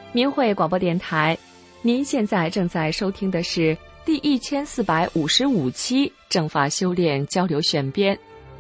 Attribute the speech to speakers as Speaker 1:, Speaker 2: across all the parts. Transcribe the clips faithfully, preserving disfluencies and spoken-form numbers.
Speaker 1: 明慧广播电台，您现在正在收听的是第一千四百五十五期正法修炼交流选编。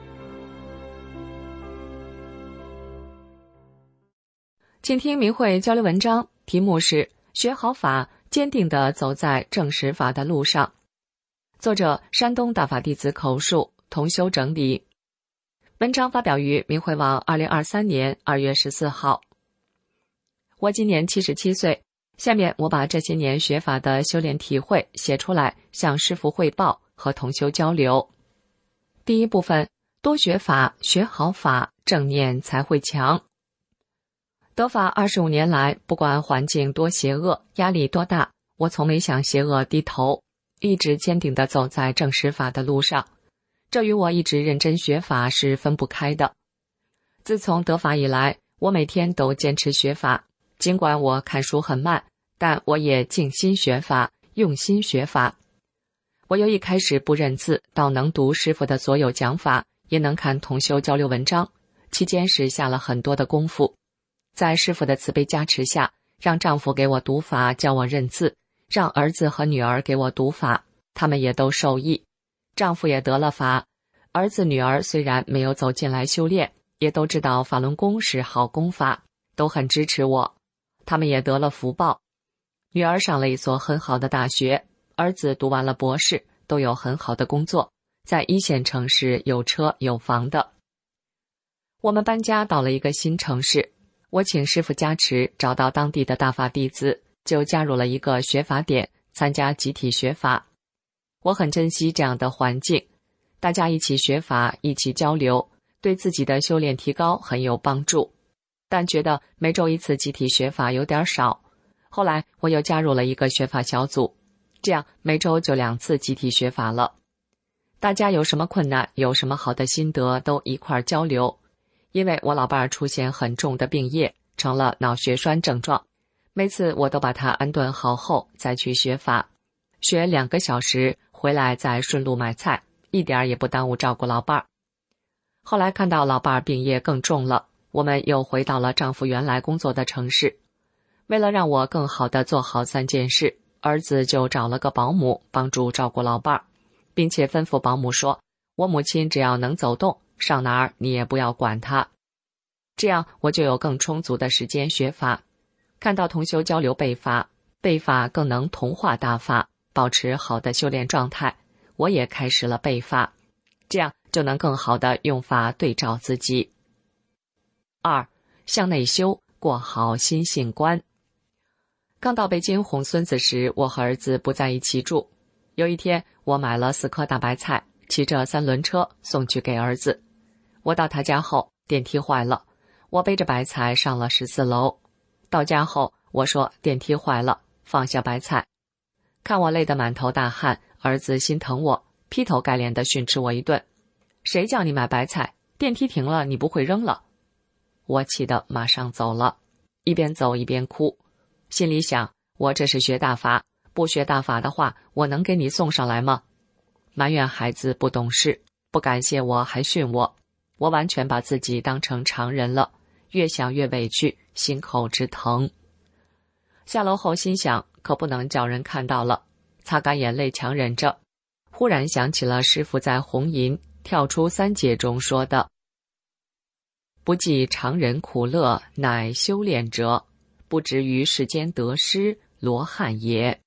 Speaker 1: 请听明慧交流文章，题目是学好法，坚定地走在正实法的路上。作者山东大法弟子口述，同修整理。文章发表于明慧网二零二三年二月十四号。我今年七十七岁，下面我把这些年学法的修炼体会写出来，向师父汇报和同修交流。第一部分，多学法，学好法，正念才会强。得法二十五年来，不管环境多邪恶，压力多大，我从没向邪恶低头，一直坚定地走在正实法的路上。这与我一直认真学法是分不开的。自从得法以来，我每天都坚持学法，尽管我看书很慢，但我也静心学法，用心学法。我由一开始不认字，到能读师父的所有讲法，也能看同修交流文章，期间是下了很多的功夫。在师父的慈悲加持下，让丈夫给我读法，教我认字，让儿子和女儿给我读法，他们也都受益。丈夫也得了法，儿子女儿虽然没有走进来修炼，也都知道法轮功是好功法，都很支持我。他们也得了福报，女儿上了一所很好的大学，儿子读完了博士，都有很好的工作，在一线城市有车有房的。我们搬家到了一个新城市，我请师父加持，找到当地的大法弟子，就加入了一个学法点，参加集体学法。我很珍惜这样的环境，大家一起学法，一起交流，对自己的修炼提高很有帮助。但觉得每周一次集体学法有点少，后来我又加入了一个学法小组，这样每周就两次集体学法了。大家有什么困难，有什么好的心得，都一块交流。因为我老伴儿出现很重的病业，成了脑血栓症状，每次我都把他安顿好后再去学法，学两个小时，回来再顺路买菜，一点也不耽误照顾老伴儿。后来看到老伴儿病业更重了，我们又回到了丈夫原来工作的城市。为了让我更好地做好三件事，儿子就找了个保姆帮助照顾老伴儿，并且吩咐保姆说，我母亲只要能走动，上哪儿你也不要管她。这样我就有更充足的时间学法。看到同修交流背法，背法更能同化大法，保持好的修炼状态，我也开始了背法，这样就能更好地用法对照自己。二，向内修，过好心性关。刚到北京哄孙子时，我和儿子不在一起住。有一天，我买了四颗大白菜，骑着三轮车送去给儿子。我到他家后，电梯坏了，我背着白菜上了十四楼。到家后，我说电梯坏了，放下白菜。看我累得满头大汗，儿子心疼我，劈头盖脸地训斥我一顿。谁叫你买白菜？电梯停了，你不会扔了？我气得马上走了，一边走一边哭，心里想，我这是学大法，不学大法的话，我能给你送上来吗？埋怨孩子不懂事，不感谢我还训我，我完全把自己当成常人了，越想越委屈，心口直疼。下楼后心想，可不能叫人看到了，擦干眼泪强忍着。忽然想起了师父在红银跳出三界中说的，不计常人苦乐，乃修炼者，不止于世间得失，罗汉也。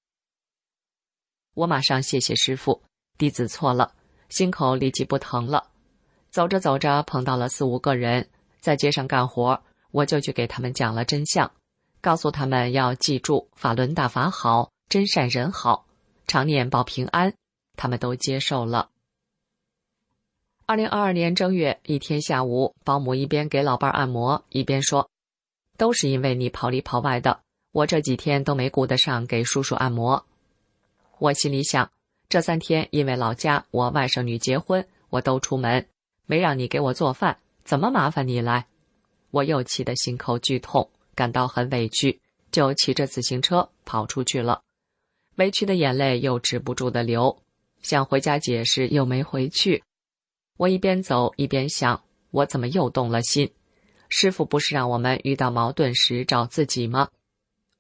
Speaker 1: 我马上谢谢师父，弟子错了，心口立即不疼了。走着走着碰到了四五个人，在街上干活，我就去给他们讲了真相，告诉他们要记住法轮大法好，真善人好，常念保平安，他们都接受了。二零二二年正月一天下午，保姆一边给老伴按摩，一边说，都是因为你跑里跑外的，我这几天都没顾得上给叔叔按摩。我心里想，这三天因为老家我外甥女结婚，我都出门，没让你给我做饭，怎么麻烦你来？我又气得心口剧痛，感到很委屈，就骑着自行车跑出去了。委屈的眼泪又止不住的流，想回家解释又没回去。我一边走一边想，我怎么又动了心？师父不是让我们遇到矛盾时找自己吗？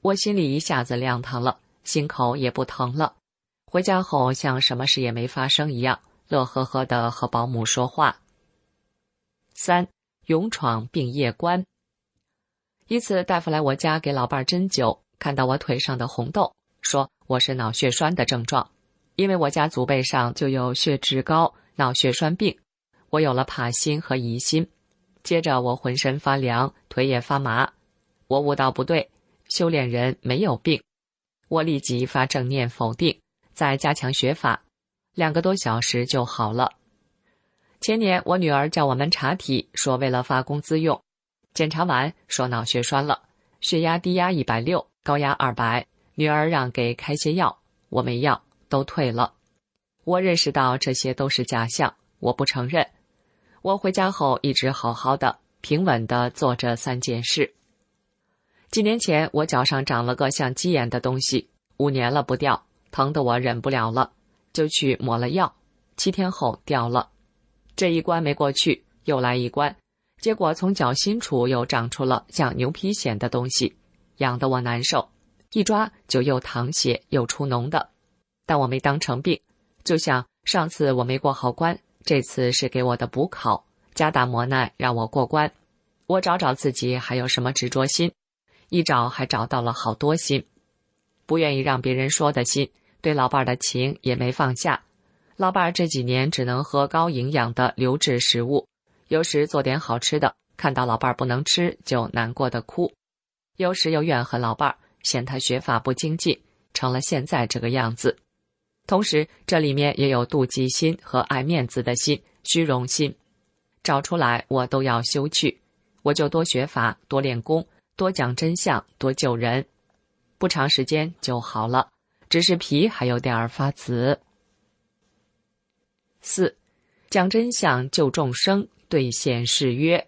Speaker 1: 我心里一下子亮堂了，心口也不疼了。回家后像什么事也没发生一样，乐呵呵地和保姆说话。三，勇闯病业关。一次大夫来我家给老伴儿针灸，看到我腿上的红痘，说我是脑血栓的症状，因为我家祖辈上就有血脂高、脑血栓病，我有了怕心和疑心。接着我浑身发凉，腿也发麻，我悟到不对，修炼人没有病。我立即发正念否定，再加强学法，两个多小时就好了。前年我女儿叫我们查体，说为了发工资用，检查完说脑血栓了，血压低压一百六，高压二百，女儿让给开些药，我没药，都退了。我认识到这些都是假象，我不承认。我回家后一直好好的，平稳地做着三件事。几年前我脚上长了个像鸡眼的东西，五年了不掉，疼得我忍不了了，就去抹了药，七天后掉了。这一关没过去，又来一关，结果从脚心处又长出了像牛皮癣的东西，痒得我难受，一抓就又淌血又出脓的。但我没当成病，就像上次我没过好关，这次是给我的补考，加大磨难让我过关。我找找自己还有什么执着心，一找还找到了好多心。不愿意让别人说的心，对老伴儿的情也没放下。老伴儿这几年只能喝高营养的流质食物，有时做点好吃的，看到老伴儿不能吃就难过的哭，有时又怨恨老伴儿，嫌他学法不精进，成了现在这个样子。同时这里面也有妒忌心和爱面子的心、虚荣心，找出来我都要修去。我就多学法，多练功，多讲真相，多救人，不长时间就好了，只是皮还有点儿发紫。四，讲真相救众生，兑现誓约。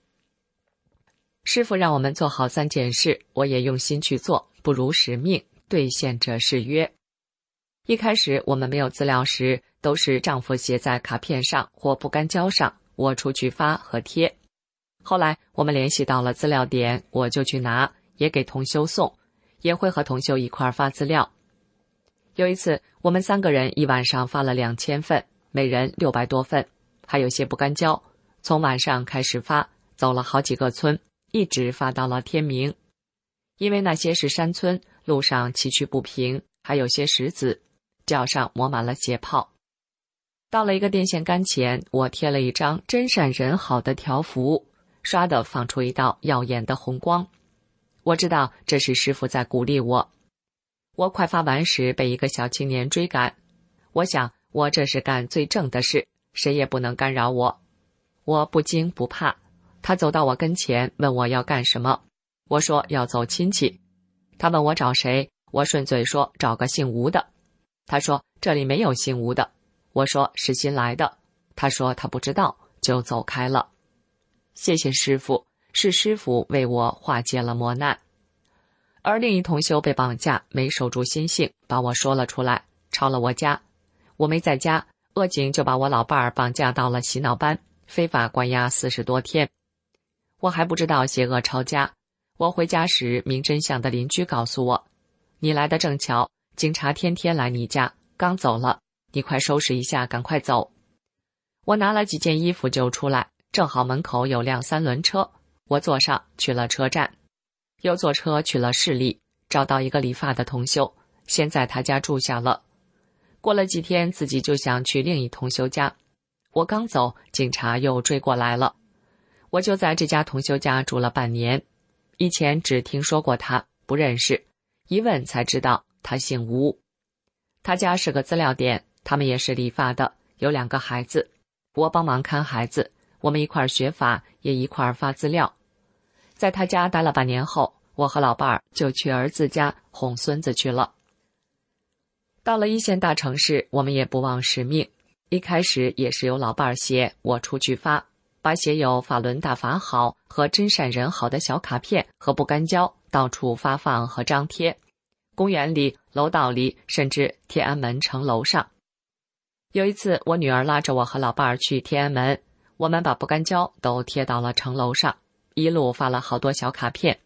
Speaker 1: 师父让我们做好三件事，我也用心去做，不辱使命，兑现这誓约。一开始我们没有资料时，都是丈夫写在卡片上或不干胶上，我出去发和贴。后来我们联系到了资料点，我就去拿，也给同修送，也会和同修一块发资料。有一次我们三个人一晚上发了两千份，每人六百多份，还有些不干胶，从晚上开始发，走了好几个村，一直发到了天明。因为那些是山村，路上崎岖不平，还有些石子，脚上磨满了血泡。到了一个电线杆前，我贴了一张真善人好的条幅，刷地放出一道耀眼的红光。我知道这是师父在鼓励我。我快发完时被一个小青年追赶，我想我这是干最正的事，谁也不能干扰我。我不惊不怕，他走到我跟前问我要干什么，我说要走亲戚。他问我找谁，我顺嘴说找个姓吴的。他说这里没有姓吴的，我说是新来的。他说他不知道，就走开了。谢谢师父，是师父为我化解了磨难。而另一同修被绑架，没守住心性，把我说了出来，抄了我家。我没在家，恶警就把我老伴儿绑架到了洗脑班，非法关押四十多天。我还不知道邪恶抄家。我回家时，明真相的邻居告诉我，你来的正巧，警察天天来你家，刚走了，你快收拾一下，赶快走。我拿了几件衣服就出来，正好门口有辆三轮车，我坐上去了车站，又坐车去了市里，找到一个理发的同修，先在他家住下了。过了几天，自己就想去另一同修家，我刚走，警察又追过来了。我就在这家同修家住了半年，以前只听说过他，不认识，一问才知道他姓吴。他家是个资料店，他们也是理发的，有两个孩子，我帮忙看孩子，我们一块儿学法，也一块儿发资料。在他家待了半年后，我和老伴儿就去儿子家哄孙子去了。到了一线大城市，我们也不忘使命，一开始也是由老伴儿写，我出去发，把写有法轮大法好和真善人好的小卡片和不干胶到处发放和张贴，公园里、楼道里，甚至天安门城楼上。有一次我女儿拉着我和老伴儿去天安门，我们把不干胶都贴到了城楼上，一路发了好多小卡片，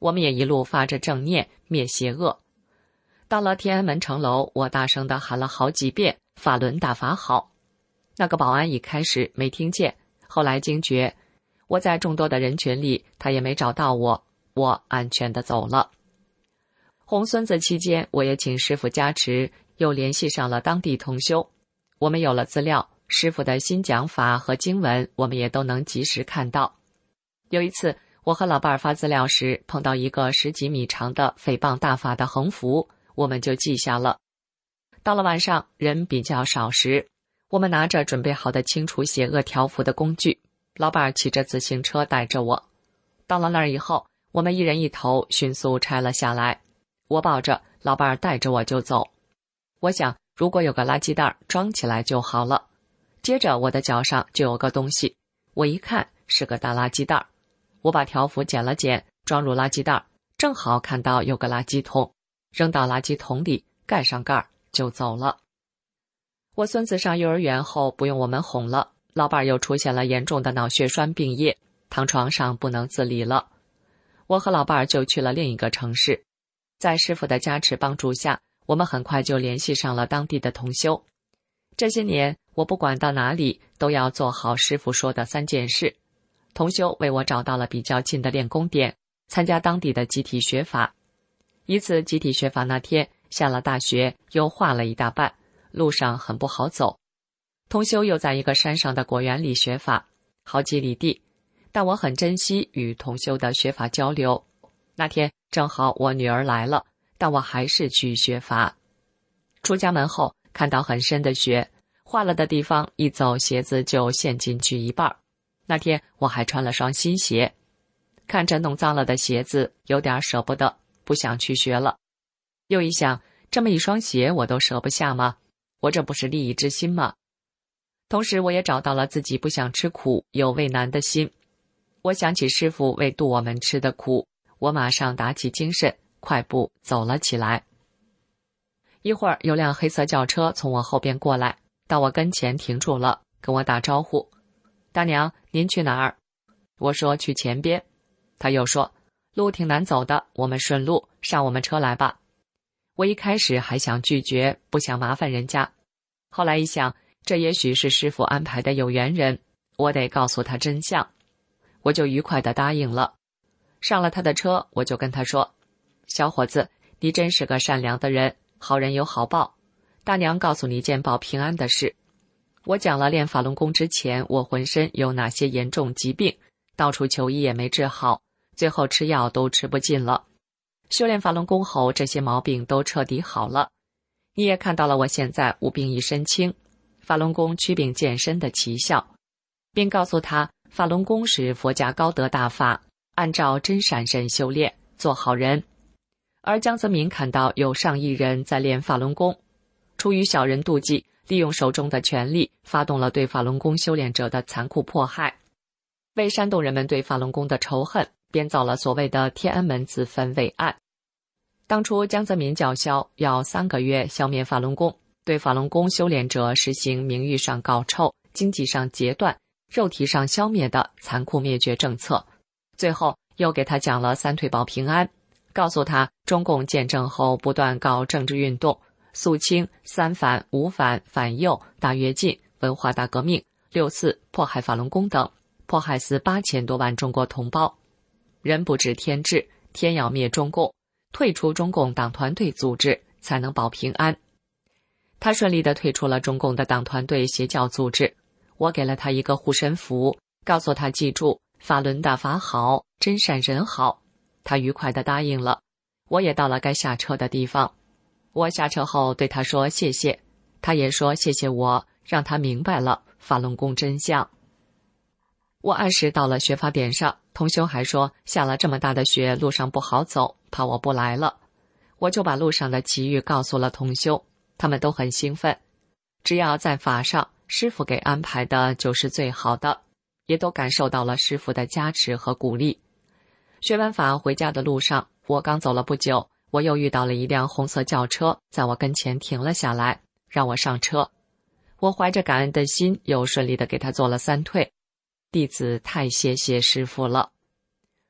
Speaker 1: 我们也一路发着正念，灭邪恶。到了天安门城楼，我大声地喊了好几遍法轮大法好。那个保安一开始没听见，后来惊觉我在众多的人群里，他也没找到我，我安全地走了。红孙子期间，我也请师父加持，又联系上了当地同修。我们有了资料，师父的新讲法和经文，我们也都能及时看到。有一次，我和老伴儿发资料时，碰到一个十几米长的诽谤大法的横幅，我们就记下了。到了晚上，人比较少时，我们拿着准备好的清除邪恶条幅的工具，老伴儿骑着自行车带着我。到了那儿以后，我们一人一头迅速拆了下来，我抱着，老伴儿带着我就走。我想如果有个垃圾袋装起来就好了。接着我的脚上就有个东西，我一看是个大垃圾袋，我把条幅剪了剪，装入垃圾袋，正好看到有个垃圾桶，扔到垃圾桶里，盖上盖就走了。我孙子上幼儿园后不用我们哄了，老伴儿又出现了严重的脑血栓病液，躺床上不能自理了。我和老伴儿就去了另一个城市，在师父的加持帮助下，我们很快就联系上了当地的同修。这些年，我不管到哪里都要做好师父说的三件事。同修为我找到了比较近的练功点，参加当地的集体学法。一次集体学法那天，下了大雪，又化了一大半，路上很不好走。同修又在一个山上的果园里学法，好几里地，但我很珍惜与同修的学法交流。那天正好我女儿来了，但我还是去学法。出家门后看到很深的雪，化了的地方一走鞋子就陷进去一半。那天我还穿了双新鞋，看着弄脏了的鞋子，有点舍不得，不想去学了。又一想，这么一双鞋我都舍不下吗？我这不是利益之心吗？同时我也找到了自己不想吃苦又畏难的心。我想起师父为度我们吃的苦，我马上打起精神，快步走了起来。一会儿有辆黑色轿车从我后边过来，到我跟前停住了，跟我打招呼：大娘，您去哪儿？我说去前边。他又说路挺难走的，我们顺路，上我们车来吧。我一开始还想拒绝，不想麻烦人家，后来一想，这也许是师父安排的有缘人，我得告诉他真相，我就愉快地答应了。上了他的车，我就跟他说：小伙子，你真是个善良的人，好人有好报，大娘告诉你一件保平安的事。我讲了练法轮功之前我浑身有哪些严重疾病，到处求医也没治好，最后吃药都吃不进了。修炼法轮功后，这些毛病都彻底好了。你也看到了我现在无病一身轻，法轮功祛病健身的奇效，并告诉他法轮功是佛家高德大法，按照真善忍修炼，做好人。而江泽民看到有上亿人在练法轮功，出于小人妒忌，利用手中的权力，发动了对法轮功修炼者的残酷迫害，为煽动人们对法轮功的仇恨，编造了所谓的天安门自焚伪案。当初江泽民叫嚣要三个月消灭法轮功，对法轮功修炼者实行名誉上搞臭、经济上截断、肉体上消灭的残酷灭绝政策。最后又给他讲了三退保平安，告诉他中共建政后不断搞政治运动，肃清、三反、五反、反右、大跃进、文化大革命、六四、迫害法轮功等，迫害死八千多万中国同胞。人不知天知，天要灭中共，退出中共党团队组织才能保平安。他顺利地退出了中共的党团队邪教组织，我给了他一个护身符，告诉他记住法轮大法好，真善人好。他愉快地答应了。我也到了该下车的地方，我下车后对他说谢谢，他也说谢谢我，让他明白了法轮功真相。我按时到了学法点上，同修还说下了这么大的雪，路上不好走，怕我不来了。我就把路上的奇遇告诉了同修，他们都很兴奋。只要在法上，师父给安排的就是最好的，也都感受到了师父的加持和鼓励。学完法回家的路上，我刚走了不久，我又遇到了一辆红色轿车，在我跟前停了下来，让我上车。我怀着感恩的心，又顺利地给他做了三退。弟子太谢谢师父了。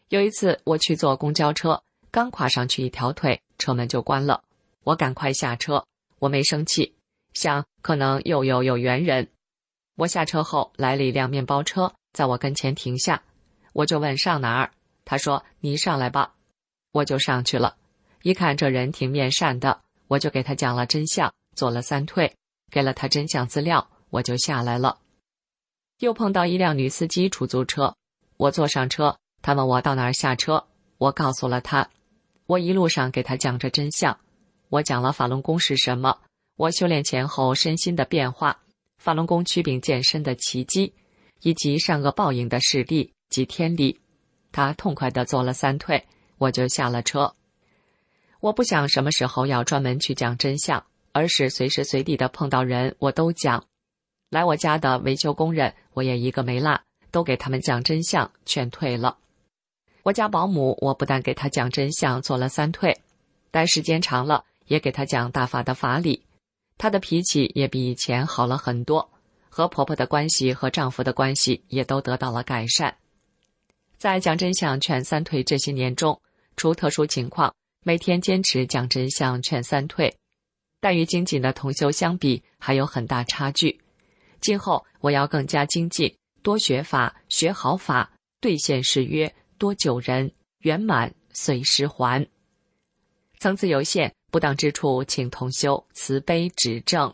Speaker 1: 有一次我去坐公交车，刚跨上去一条腿，车门就关了，我赶快下车，我没生气，想可能又有有缘人。我下车后，来了一辆面包车，在我跟前停下，我就问上哪儿，他说你上来吧，我就上去了。一看这人挺面善的，我就给他讲了真相，做了三退，给了他真相资料，我就下来了。又碰到一辆女司机出租车，我坐上车，他问我到哪儿下车，我告诉了他。我一路上给他讲着真相，我讲了法轮功是什么，我修炼前后身心的变化，法轮功祛病健身的奇迹，以及善恶报应的势力及天理。他痛快地做了三退，我就下了车。我不想什么时候要专门去讲真相，而是随时随地的碰到人我都讲。来我家的维修工人我也一个没落，都给他们讲真相，劝退了。我家保姆我不但给他讲真相，做了三退，但时间长了也给他讲大法的法理，他的脾气也比以前好了很多，和婆婆的关系和丈夫的关系也都得到了改善。在讲真相劝三退这些年中，除特殊情况每天坚持讲真相劝三退，但与精进的同修相比还有很大差距。今后我要更加精进，多学法，学好法，兑现誓约，多救人，圆满随时还。层次有限，不当之处请同修慈悲指正。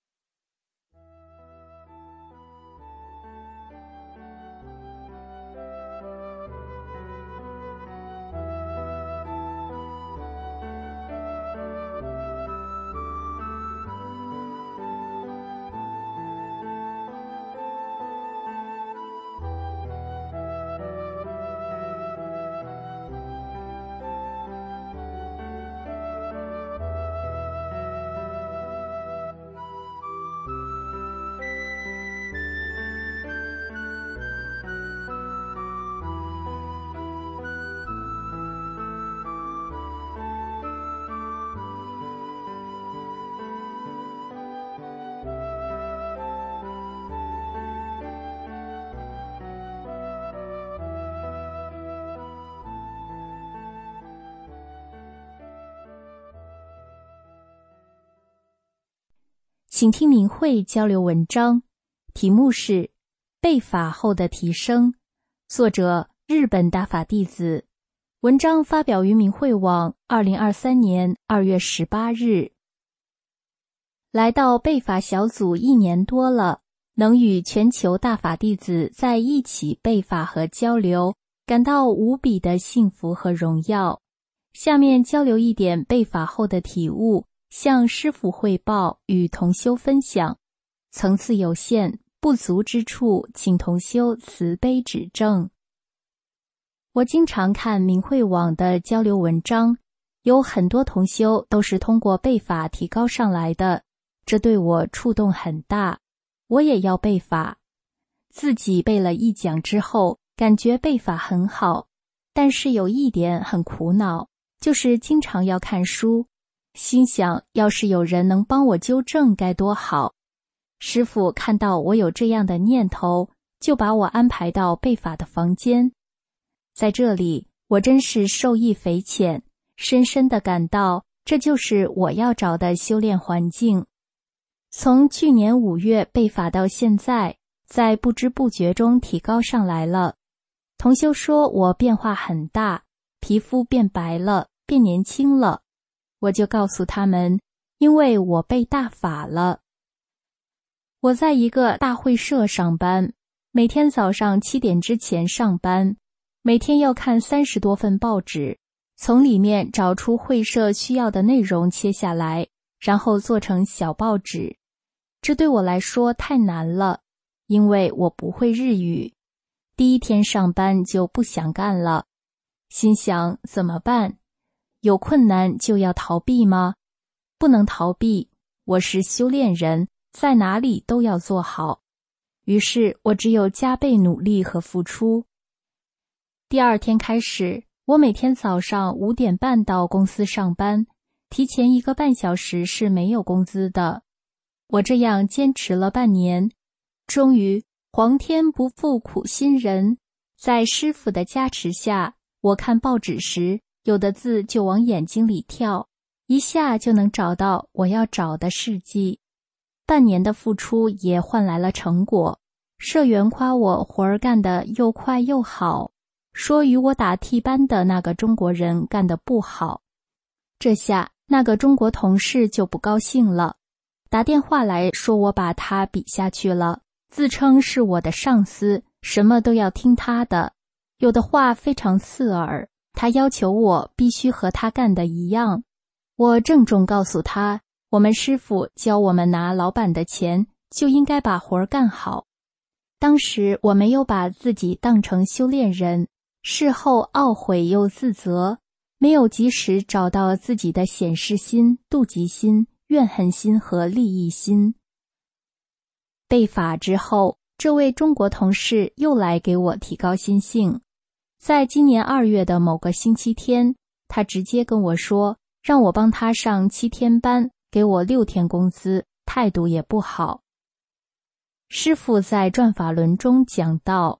Speaker 2: 请听明慧交流文章，题目是被法后的提升，作者日本大法弟子，文章发表于明慧网二零二三年二月十八日。来到被法小组一年多了，能与全球大法弟子在一起被法和交流，感到无比的幸福和荣耀。下面交流一点被法后的体悟，向师父汇报，与同修分享。层次有限，不足之处，请同修慈悲指正。我经常看明慧网的交流文章，有很多同修都是通过被法提高上来的，这对我触动很大。我也要被法。自己背了一讲之后，感觉被法很好，但是有一点很苦恼，就是经常要看书。心想要是有人能帮我纠正该多好。师父看到我有这样的念头，就把我安排到被法的房间。在这里，我真是受益匪浅，深深地感到这就是我要找的修炼环境。从去年五月被法到现在，在不知不觉中提高上来了。同修说我变化很大，皮肤变白了，变年轻了。我就告诉他们，因为我被大法了。我在一个大会社上班，每天早上七点之前上班，每天要看三十多份报纸，从里面找出会社需要的内容切下来，然后做成小报纸。这对我来说太难了，因为我不会日语。第一天上班就不想干了，心想怎么办？有困难就要逃避吗？不能逃避，我是修炼人，在哪里都要做好。于是我只有加倍努力和付出。第二天开始，我每天早上五点半到公司上班，提前一个半小时是没有工资的。我这样坚持了半年，终于皇天不负苦心人，在师父的加持下， 我看报纸时，有的字就往眼睛里跳，一下就能找到我要找的事迹。半年的付出也换来了成果，社员夸我活儿干得又快又好，说与我打替班的那个中国人干得不好。这下那个中国同事就不高兴了，打电话来说我把他比下去了，自称是我的上司，什么都要听他的，有的话非常刺耳，他要求我必须和他干的一样。我郑重告诉他，我们师傅教我们拿老板的钱，就应该把活儿干好。当时我没有把自己当成修炼人，事后懊悔又自责，没有及时找到自己的显示心、妒忌心、怨恨心和利益心。被罚之后，这位中国同事又来给我提高心性。在今年二月的某个星期天，他直接跟我说，让我帮他上七天班，给我六天工资，态度也不好。师父在转法轮中讲到，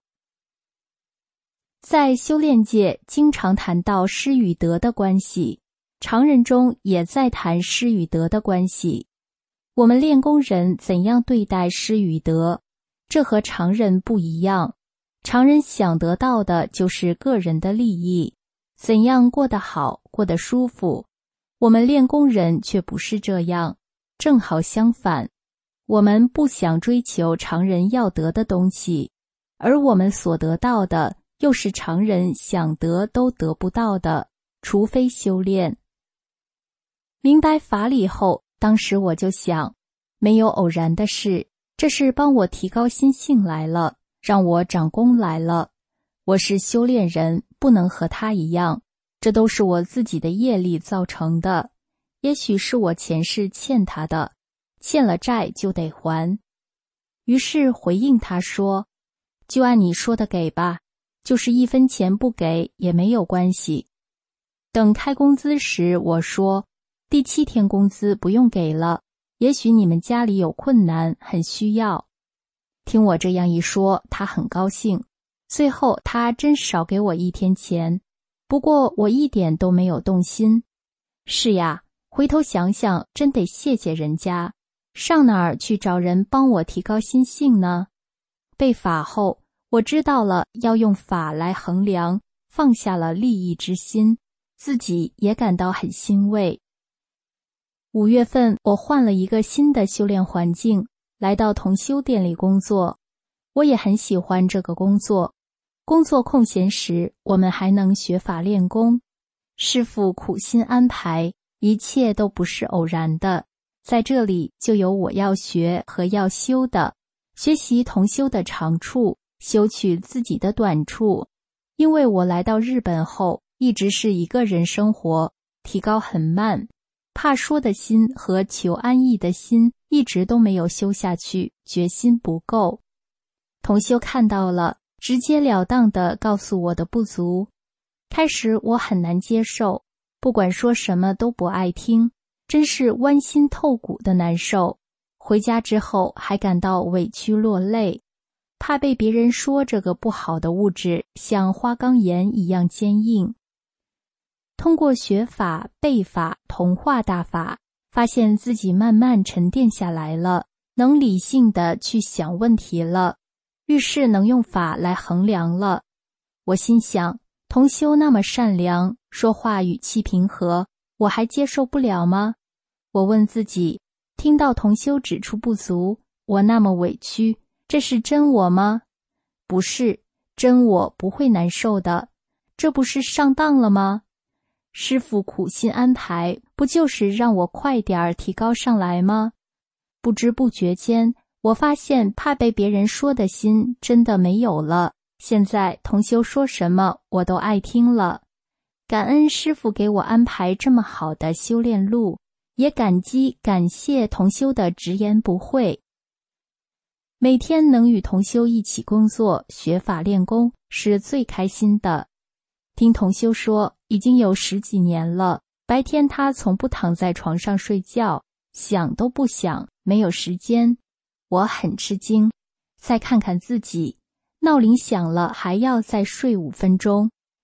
Speaker 2: 在修炼界经常谈到失与得的关系，常人中也在谈失与得的关系。我们练功人怎样对待失与得，这和常人不一样。常人想得到的就是个人的利益，怎样过得好，过得舒服。我们练功人却不是这样，正好相反。我们不想追求常人要得的东西，而我们所得到的又是常人想得都得不到的，除非修炼。明白法理后，当时我就想，没有偶然的事，这是帮我提高心性来了，让我长功来了。我是修炼人，不能和他一样，这都是我自己的业力造成的，也许是我前世欠他的，欠了债就得还。于是回应他说，就按你说的给吧，就是一分钱不给也没有关系。等开工资时，我说，第七天工资不用给了，也许你们家里有困难，很需要。听我这样一说，他很高兴，最后他真少给我一天钱，不过我一点都没有动心。是呀，回头想想，真得谢谢人家，上哪儿去找人帮我提高心性呢？被罚后，我知道了要用法来衡量，放下了利益之心，自己也感到很欣慰。五月份，我换了一个新的修炼环境，来到同修店里工作。我也很喜欢这个工作。工作空闲时，我们还能学法练功。师父苦心安排，一切都不是偶然的。在这里就有我要学和要修的，学习同修的长处，修取自己的短处。因为我来到日本后，一直是一个人生活，提高很慢，怕说的心和求安逸的心一直都没有修下去，决心不够。同修看到了，直截了当地告诉我的不足。开始我很难接受，不管说什么都不爱听，真是剜心透骨的难受。回家之后还感到委屈落泪，怕被别人说这个不好的物质像花岗岩一样坚硬。通过学法、背法、同化大法，发现自己慢慢沉淀下来了，能理性地去想问题了，遇事能用法来衡量了。我心想，同修那么善良，说话语气平和，我还接受不了吗？我问自己，听到同修指出不足，我那么委屈，这是真我吗？不是，真我不会难受的，这不是上当了吗？师父苦心安排，不就是让我快点儿提高上来吗？不知不觉间，我发现怕被别人说的心真的没有了。现在同修说什么我都爱听了。感恩师父给我安排这么好的修炼路，也感激感谢同修的直言不讳。每天能与同修一起工作、学法练功是最开心的。听同修说，已经有十几年了，白天他从不躺在床上睡觉，想都不想，没有时间。我很吃惊，再看看自己，闹铃响了还要再睡五分钟，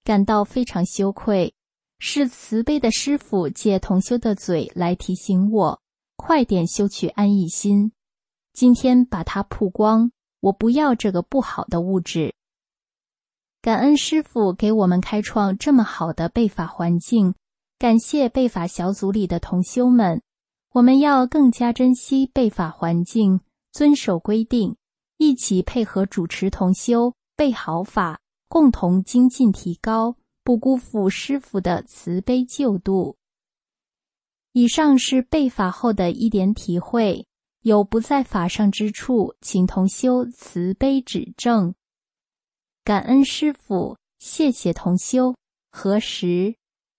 Speaker 2: 感到非常羞愧。是慈悲的师父借同修的嘴来提醒我，快点修取安逸心。今天把它曝光，我不要这个不好的物质。感恩师父给我们开创这么好的备法环境，感谢备法小组里的同修们，我们要更加珍惜备法环境，遵守规定，一起配合主持同修备好法，共同精进提高，不辜负师父的慈悲救度。以上是备法后的一点体会，有不在法上之处，请同修慈悲指正。感恩师父，谢谢同修，何时？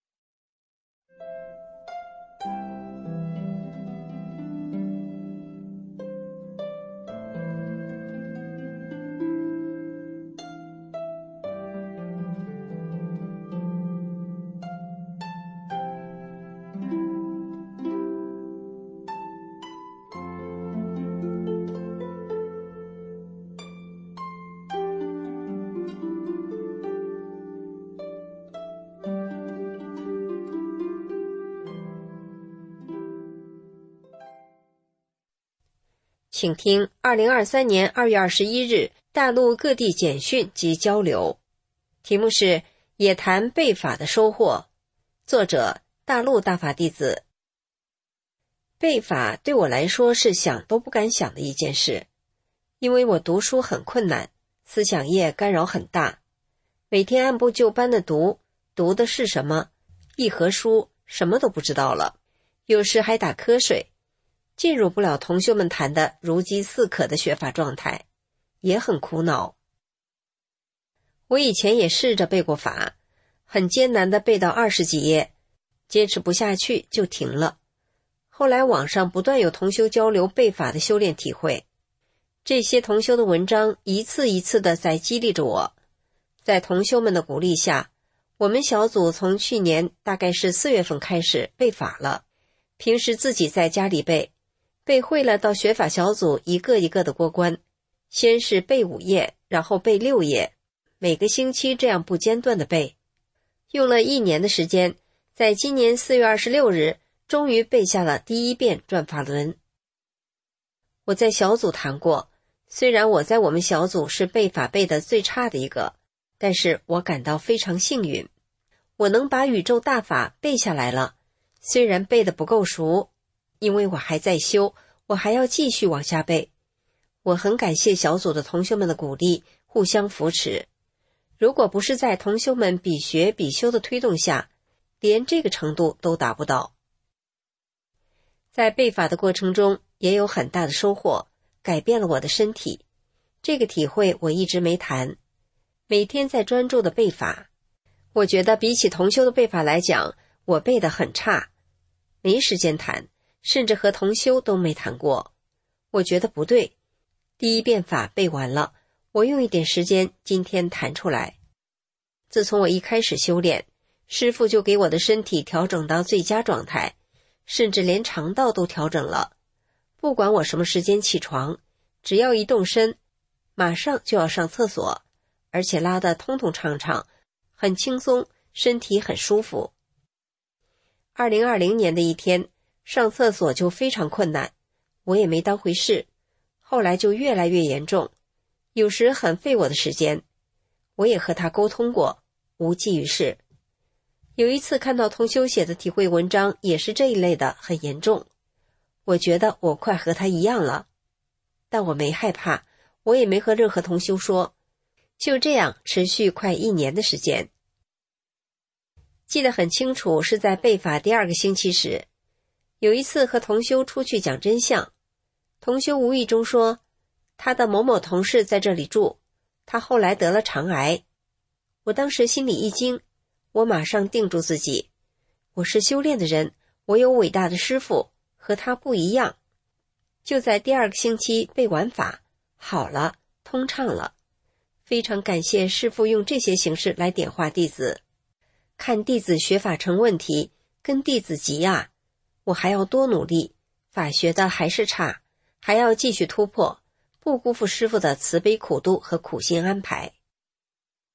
Speaker 3: 请听二零二三年二月二十一日大陆各地简讯及交流，题目是也谈备法的收获，作者大陆大法弟子。备法对我来说是想都不敢想的一件事，因为我读书很困难，思想业干扰很大，每天按部就班的读，读的是什么，一盒书什么都不知道了，有时还打瞌睡，进入不了同修们谈的如饥似渴的学法状态，也很苦恼。我以前也试着背过法，很艰难地背到二十几页，坚持不下去就停了。后来网上不断有同修交流背法的修炼体会，这些同修的文章一次一次地在激励着我。在同修们的鼓励下，我们小组从去年大概是四月份开始背法了，平时自己在家里背，背会了到学法小组一个一个的过关，先是背五页，然后背六页，每个星期这样不间断的背，用了一年的时间，在今年四月二十六日终于背下了第一遍转法轮。我在小组谈过，虽然我在我们小组是背法背的最差的一个，但是我感到非常幸运，我能把宇宙大法背下来了，虽然背得不够熟，因为我还在修，我还要继续往下背。我很感谢小组的同修们的鼓励，互相扶持。如果不是在同修们比学比修的推动下，连这个程度都达不到。在背法的过程中也有很大的收获，改变了我的身体。这个体会我一直没谈，每天在专注的背法。我觉得比起同修的背法来讲，我背得很差，没时间谈，甚至和同修都没谈过。我觉得不对，第一遍法背完了，我用一点时间今天谈出来。自从我一开始修炼，师父就给我的身体调整到最佳状态，甚至连肠道都调整了。不管我什么时间起床，只要一动身，马上就要上厕所，而且拉得通通畅畅，很轻松，身体很舒服。二零二零年的一天，上厕所就非常困难，我也没当回事，后来就越来越严重，有时很费我的时间。我也和他沟通过，无济于事。有一次看到同修写的体会文章，也是这一类的，很严重。我觉得我快和他一样了，但我没害怕，我也没和任何同修说，就这样持续快一年的时间。记得很清楚，是在背法第二个星期时，有一次和同修出去讲真相，同修无意中说，他的某某同事在这里住，他后来得了肠癌。我当时心里一惊，我马上定住自己，我是修炼的人，我有伟大的师父，和他不一样。就在第二个星期背完法，好了，通畅了。非常感谢师父用这些形式来点化弟子。看弟子学法成问题，跟弟子急啊，我还要多努力，法学的还是差，还要继续突破，不辜负师父的慈悲苦度和苦心安排。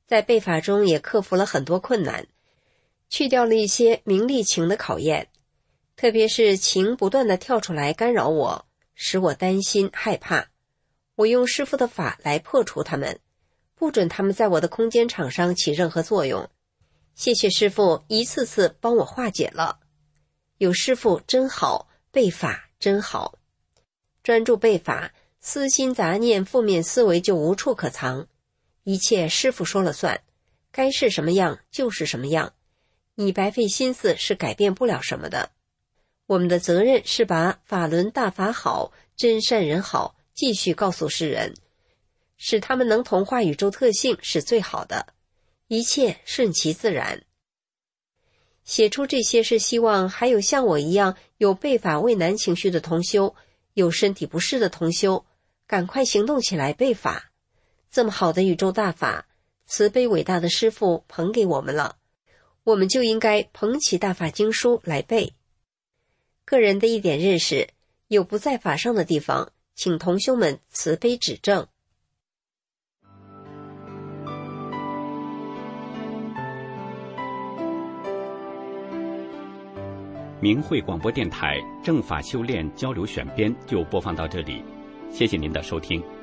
Speaker 3: 在背法中也克服了很多困难，去掉了一些名利情的考验，特别是情不断地跳出来干扰我，使我担心害怕。我用师父的法来破除他们，不准他们在我的空间场上起任何作用。谢谢师父一次次帮我化解了。有师父真好，背法真好。专注背法，私心杂念负面思维就无处可藏，一切师父说了算，该是什么样就是什么样，你白费心思是改变不了什么的。我们的责任是把法轮大法好，真善人好继续告诉世人，使他们能同化宇宙特性是最好的，一切顺其自然。写出这些是希望还有像我一样有背法畏难情绪的同修，有身体不适的同修，赶快行动起来背法。这么好的宇宙大法，慈悲伟大的师父捧给我们了，我们就应该捧起大法经书来背。个人的一点认识，有不在法上的地方，请同修们慈悲指正。
Speaker 4: 明慧广播电台正法修炼交流选编就播放到这里，谢谢您的收听。